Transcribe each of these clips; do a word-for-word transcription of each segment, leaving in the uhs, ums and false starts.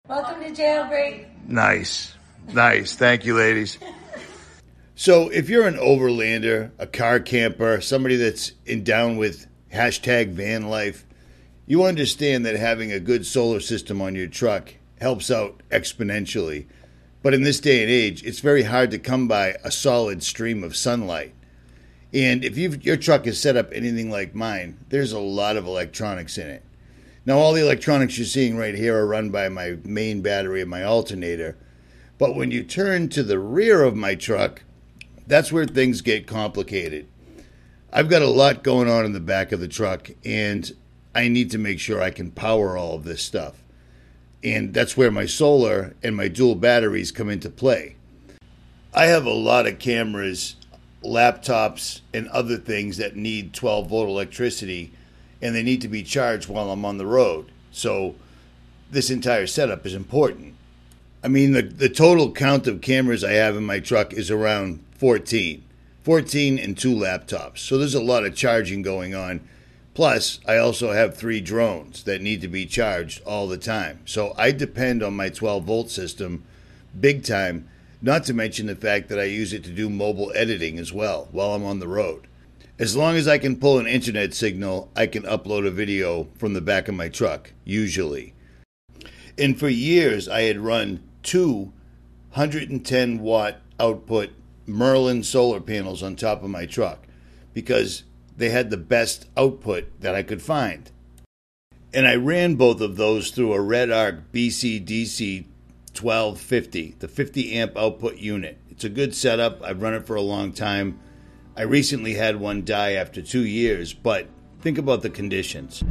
Welcome to Jailbreak. Nice. Nice. Thank you, ladies. So if you're an overlander, a car camper, somebody that's in down with hashtag van life, you understand that having a good solar system on your truck helps out exponentially. But in this day and age, it's very hard to come by a solid stream of sunlight. And if you've, your truck is set up anything like mine, there's a lot of electronics in it. Now, all the electronics you're seeing right here are run by my main battery and my alternator. But when you turn to the rear of my truck, that's where things get complicated. I've got a lot going on in the back of the truck, and I need to make sure I can power all of this stuff. And that's where my solar and my dual batteries come into play. I have a lot of cameras, laptops, and other things that need twelve volt electricity, and they need to be charged while I'm on the road. So this entire setup is important. I mean, the, the total count of cameras I have in my truck is around fourteen. fourteen and two laptops. So there's a lot of charging going on. Plus, I also have three drones that need to be charged all the time. So I depend on my twelve volt system big time, not to mention the fact that I use it to do mobile editing as well while I'm on the road. As long as I can pull an internet signal, I can upload a video from the back of my truck, usually. And for years, I had run two one hundred ten watt output Merlin solar panels on top of my truck because they had the best output that I could find. And I ran both of those through a RedArc B C D C twelve fifty, the fifty amp output unit. It's a good setup. I've run it for a long time. I recently had one die after two years, but think about the conditions.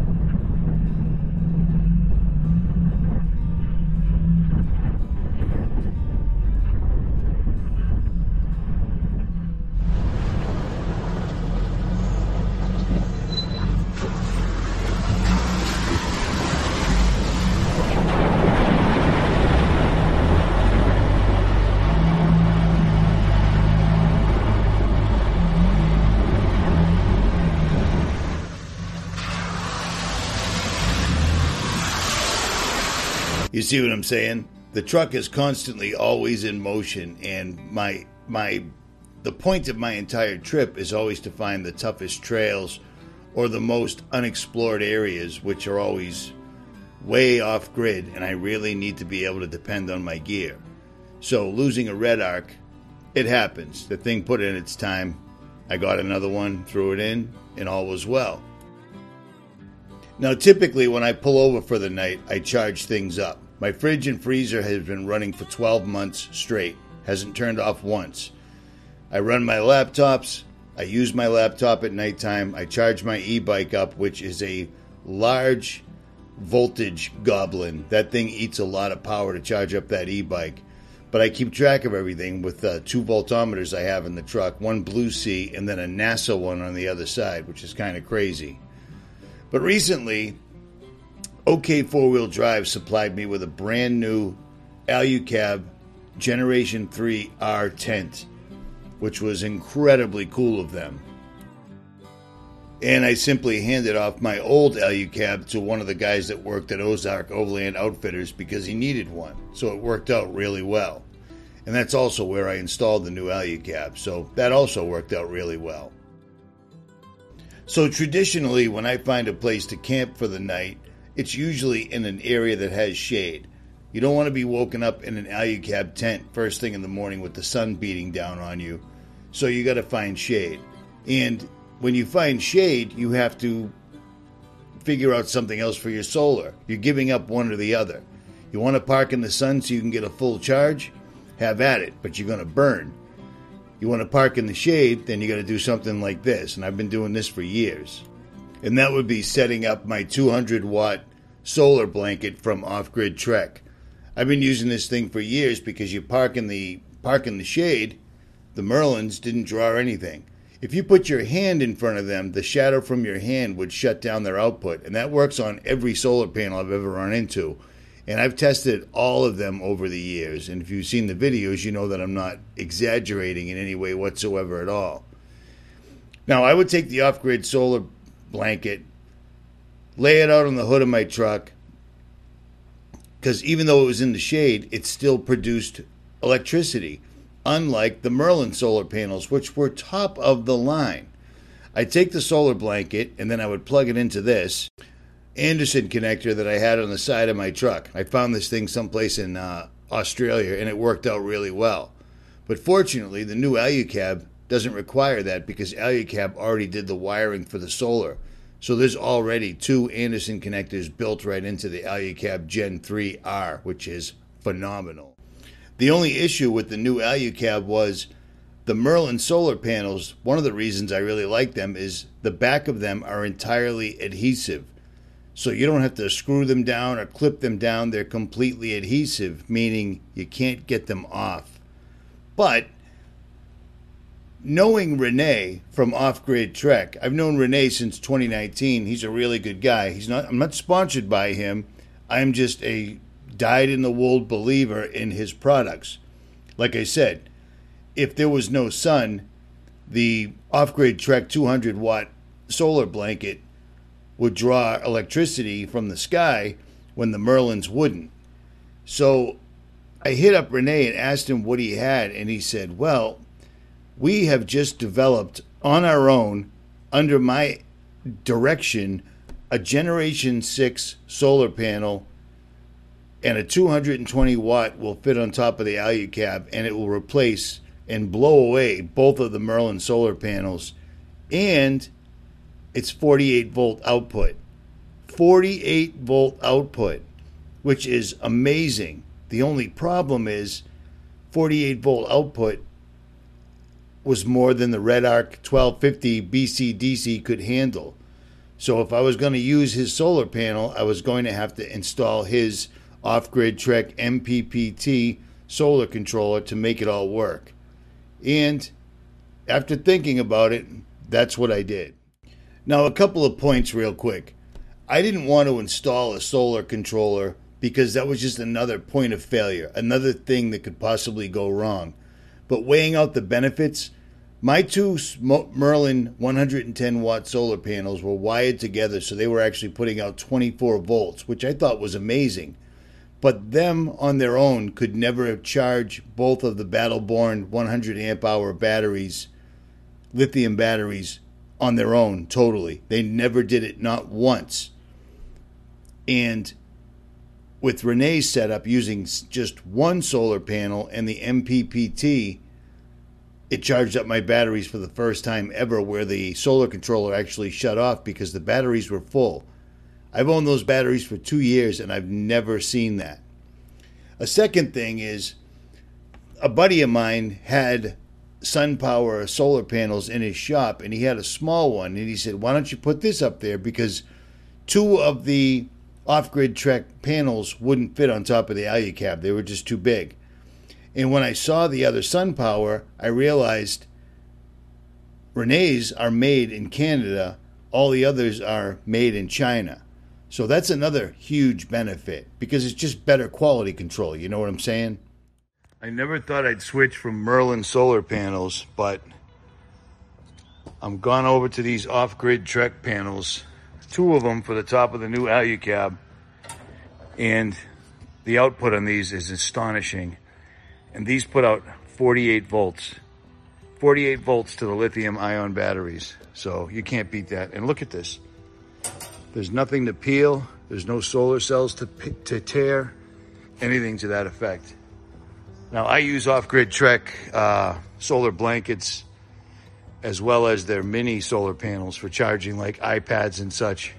You see what I'm saying? The truck is constantly always in motion, and my my the point of my entire trip is always to find the toughest trails or the most unexplored areas, which are always way off grid, and I really need to be able to depend on my gear. So losing a RedArc, it happens. The thing put in its time. I got another one, threw it in, and all was well. Now, typically when I pull over for the night, I charge things up. My fridge and freezer has been running for twelve months straight. Hasn't turned off once. I run my laptops. I use my laptop at nighttime. I charge my e-bike up, which is a large voltage goblin. That thing eats a lot of power to charge up that e-bike. But I keep track of everything with uh, two voltometers I have in the truck, one Blue Sea and then a NASA one on the other side, which is kind of crazy. But recently, OK four-wheel drive supplied me with a brand new Alucab Generation three R tent, which was incredibly cool of them. And I simply handed off my old Alucab to one of the guys that worked at Ozark Overland Outfitters because he needed one. So it worked out really well. And that's also where I installed the new Alucab. So that also worked out really well. So traditionally, when I find a place to camp for the night, it's usually in an area that has shade. You don't want to be woken up in an Alucab tent first thing in the morning with the sun beating down on you. So you got to find shade. And when you find shade, you have to figure out something else for your solar. You're giving up one or the other. You want to park in the sun so you can get a full charge? Have at it, but you're going to burn. You want to park in the shade, then you got to do something like this. And I've been doing this for years. And that would be setting up my two hundred watt solar blanket from Off Grid Trek. I've been using this thing for years because you park in the park in the shade, the Merlins didn't draw anything. If you put your hand in front of them, the shadow from your hand would shut down their output. And that works on every solar panel I've ever run into. And I've tested all of them over the years. And if you've seen the videos, you know that I'm not exaggerating in any way whatsoever at all. Now, I would take the off-grid solar blanket, lay it out on the hood of my truck, because even though it was in the shade, it still produced electricity, unlike the Merlin solar panels, which were top of the line. I'd take the solar blanket and then I would plug it into this Anderson connector that I had on the side of my truck. I found this thing someplace in uh, Australia, and it worked out really well. But fortunately, the new Alucab doesn't require that because Alucab already did the wiring for the solar. So there's already two Anderson connectors built right into the Alucab Gen three R, which is phenomenal. The only issue with the new Alucab was the Merlin solar panels. One of the reasons I really like them is the back of them are entirely adhesive. So you don't have to screw them down or clip them down. They're completely adhesive, meaning you can't get them off. But knowing Renee from Off Grid Trek, I've known Renee since twenty nineteen. He's a really good guy. He's not. I'm not sponsored by him. I'm just a dyed-in-the-wool believer in his products. Like I said, if there was no sun, the Off Grid Trek two hundred watt solar blanket would draw electricity from the sky when the Merlins wouldn't. So I hit up Renee and asked him what he had, and he said, well, we have just developed on our own, under my direction, a Generation six solar panel, and a two hundred twenty watt will fit on top of the Alucab, and it will replace and blow away both of the Merlin solar panels, and it's forty-eight volt output. forty-eight volt output, which is amazing. The only problem is forty-eight volt output was more than the Red Arc twelve fifty B C D C could handle. So if I was going to use his solar panel, I was going to have to install his Off Grid Trek M P P T solar controller to make it all work. And after thinking about it, that's what I did. Now, a couple of points real quick. I didn't want to install a solar controller because that was just another point of failure, another thing that could possibly go wrong. But weighing out the benefits, my two Merlin one hundred ten watt solar panels were wired together, so they were actually putting out twenty-four volts, which I thought was amazing. But them on their own could never charge both of the Battleborn one hundred amp hour batteries, lithium batteries, on their own totally. They never did it, not once. And with Renee's setup using just one solar panel and the M P P T, it charged up my batteries for the first time ever, where the solar controller actually shut off because the batteries were full. I've owned those batteries for two years and I've never seen that. A second thing is, a buddy of mine had SunPower solar panels in his shop, and he had a small one, and he said, why don't you put this up there, because two of the Off Grid Trek panels wouldn't fit on top of the Alucab. They were just too big. And when I saw the other SunPower, I realized Renee's are made in Canada, all the others are made in China. So that's another huge benefit, because it's just better quality control. You know what I'm saying? I never thought I'd switch from Merlin solar panels, but I'm gone over to these Off Grid Trek panels, two of them for the top of the new Alucab, and the output on these is astonishing. And these put out forty-eight volts. forty-eight volts to the lithium ion batteries. So you can't beat that. And look at this. There's nothing to peel. There's no solar cells to, to tear, anything to that effect. Now, I use Off Grid Trek uh, solar blankets as well as their mini solar panels for charging like iPads and such.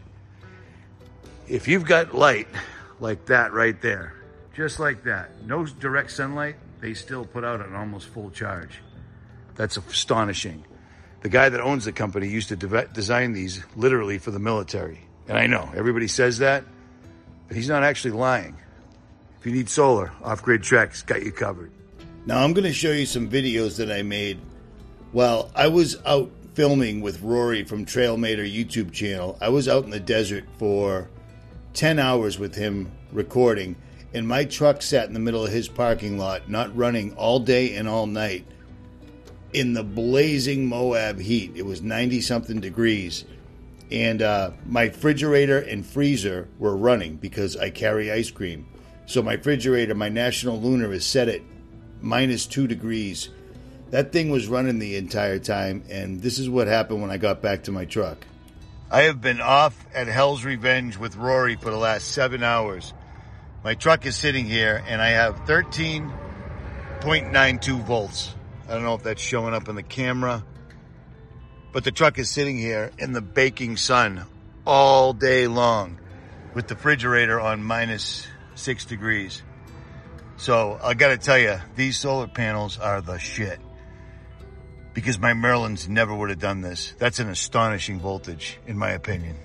If you've got light like that right there, just like that, no direct sunlight, they still put out an almost full charge. That's astonishing. The guy that owns the company used to de- design these literally for the military. And I know, everybody says that, but he's not actually lying. If you need solar, Off Grid Trek's got you covered. Now I'm going to show you some videos that I made while I was out filming with Rory from Trailmater YouTube channel. I was out in the desert for ten hours with him recording, and my truck sat in the middle of his parking lot, not running all day and all night in the blazing Moab heat. It was ninety something degrees. And uh, my refrigerator and freezer were running because I carry ice cream. So my refrigerator, my National Lunar, is set at minus two degrees. That thing was running the entire time, and this is what happened when I got back to my truck. I have been off at Hell's Revenge with Rory for the last seven hours. My truck is sitting here, and I have thirteen point nine two volts. I don't know if that's showing up in the camera, but the truck is sitting here in the baking sun all day long with the refrigerator on minus six degrees. So I got to tell you, these solar panels are the shit, because my Merlins never would have done this. That's an astonishing voltage, in my opinion.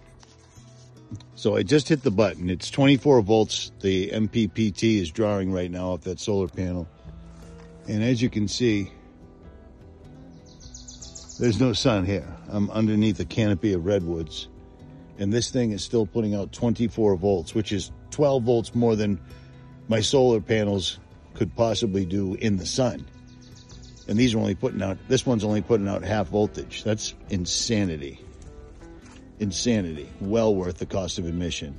So I just hit the button. It's twenty-four volts. The M P P T is drawing right now off that solar panel. And as you can see, there's no sun here. I'm underneath a canopy of redwoods. And this thing is still putting out twenty-four volts, which is twelve volts more than my solar panels could possibly do in the sun. And these are only putting out, this one's only putting out half voltage. That's insanity. Insanity. Well worth the cost of admission.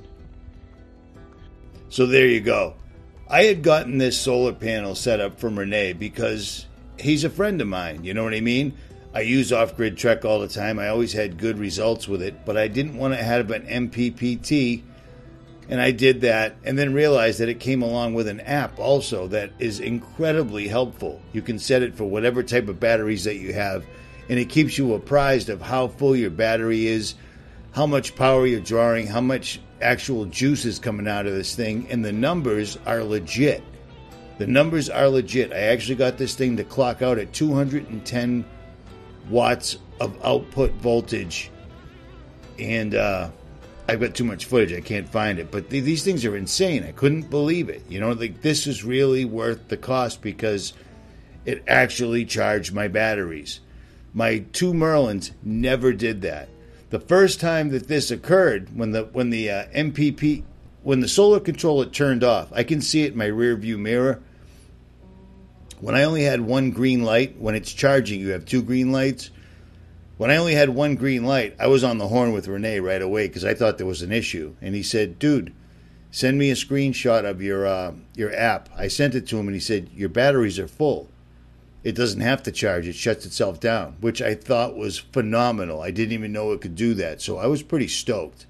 So there you go. I had gotten this solar panel set up from Renee because he's a friend of mine. You know what I mean? I use Off-Grid Trek all the time. I always had good results with it, but I didn't want to have an M P P T. And I did that, and then realized that it came along with an app also that is incredibly helpful. You can set it for whatever type of batteries that you have, and it keeps you apprised of how full your battery is, how much power you're drawing, how much actual juice is coming out of this thing, and the numbers are legit. The numbers are legit. I actually got this thing to clock out at two hundred ten watts of output voltage, and uh, I've got too much footage. I can't find it, but th- these things are insane. I couldn't believe it. You know, like, this is really worth the cost because it actually charged my batteries. My two Merlins never did that. The first time that this occurred, when the when the uh, M P P, when the solar controller turned off, I can see it in my rear view mirror. When I only had one green light, when it's charging, you have two green lights. When I only had one green light, I was on the horn with Renee right away because I thought there was an issue. And he said, dude, send me a screenshot of your uh, your app. I sent it to him, and he said, your batteries are full. It doesn't have to charge. It shuts itself down, which I thought was phenomenal. I didn't even know it could do that, so I was pretty stoked.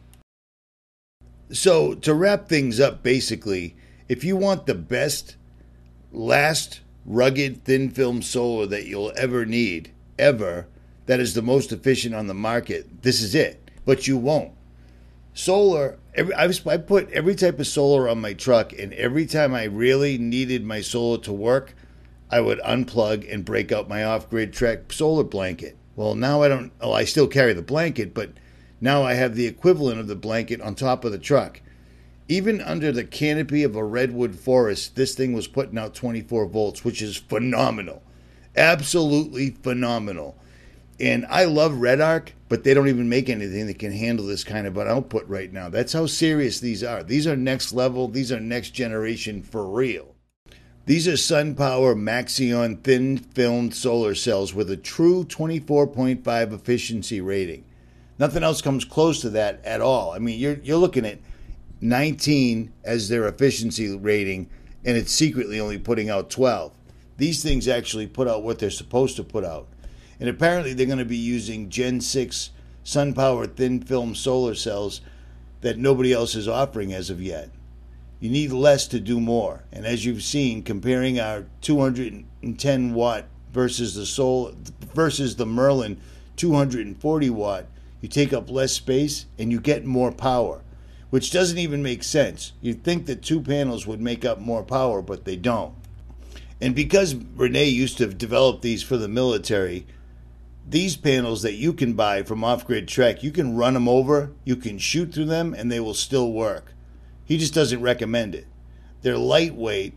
So to wrap things up, basically, if you want the best, last, rugged, thin-film solar that you'll ever need, ever, that is the most efficient on the market, this is it. But you won't. Solar, every, I, was, I put every type of solar on my truck, and every time I really needed my solar to work, I would unplug and break out my Off-Grid Trek solar blanket. Well, now I don't, oh, I still carry the blanket, but now I have the equivalent of the blanket on top of the truck. Even under the canopy of a redwood forest, this thing was putting out twenty-four volts, which is phenomenal. Absolutely phenomenal. And I love RedArc, but they don't even make anything that can handle this kind of an output right now. That's how serious these are. These are next level. These are next generation for real. These are SunPower Maxeon thin-filmed solar cells with a true twenty-four point five efficiency rating. Nothing else comes close to that at all. I mean, you're you're looking at nineteen as their efficiency rating, and it's secretly only putting out twelve. These things actually put out what they're supposed to put out. And apparently they're going to be using Gen six SunPower thin-film solar cells that nobody else is offering as of yet. You need less to do more. And as you've seen, comparing our two hundred ten watt versus the solar versus the Merlin two hundred forty watt, you take up less space and you get more power, which doesn't even make sense. You'd think that two panels would make up more power, but they don't. And because Renee used to have developed these for the military, these panels that you can buy from Off-Grid Trek, you can run them over, you can shoot through them, and they will still work. He just doesn't recommend it. They're lightweight,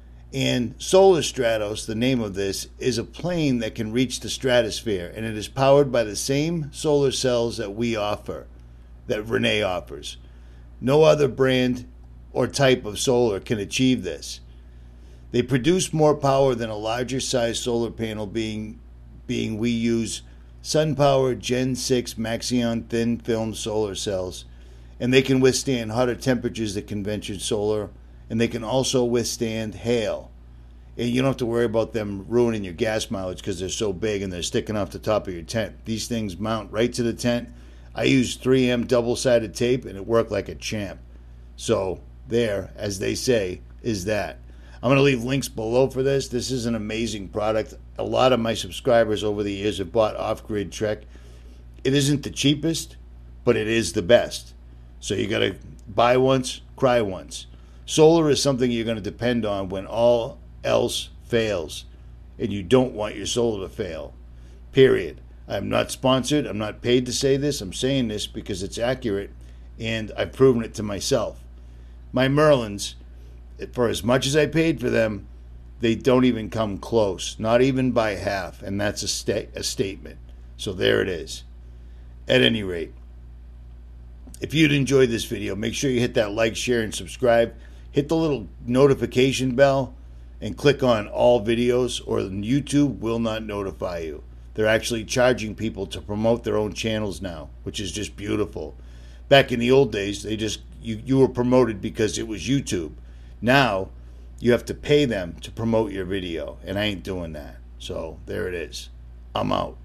and Solar Stratos, the name of this, is a plane that can reach the stratosphere, and it is powered by the same solar cells that we offer, that Renee offers. No other brand or type of solar can achieve this. They produce more power than a larger size solar panel, being being we use SunPower Gen six Maxeon thin film solar cells, and they can withstand hotter temperatures than conventional solar and they can also withstand hail. And you don't have to worry about them ruining your gas mileage because they're so big and they're sticking off the top of your tent. These things mount right to the tent. I used three M double-sided tape, and it worked like a champ. So there, as they say, is that. I'm going to leave links below for this. This is an amazing product. A lot of my subscribers over the years have bought Off-Grid Trek. It isn't the cheapest, but it is the best. So you got to buy once, cry once. Solar is something you're going to depend on when all else fails, and you don't want your solar to fail. Period. I'm not sponsored. I'm not paid to say this. I'm saying this because it's accurate, and I've proven it to myself. My Merlins, for as much as I paid for them, they don't even come close, not even by half, and that's a, sta- a statement. So there it is. At any rate, if you'd enjoyed this video, make sure you hit that like, share, and subscribe. Hit the little notification bell and click on all videos, or YouTube will not notify you. They're actually charging people to promote their own channels now, which is just beautiful. Back in the old days, they just you, you were promoted because it was YouTube. Now, you have to pay them to promote your video, and I ain't doing that. So, there it is. I'm out.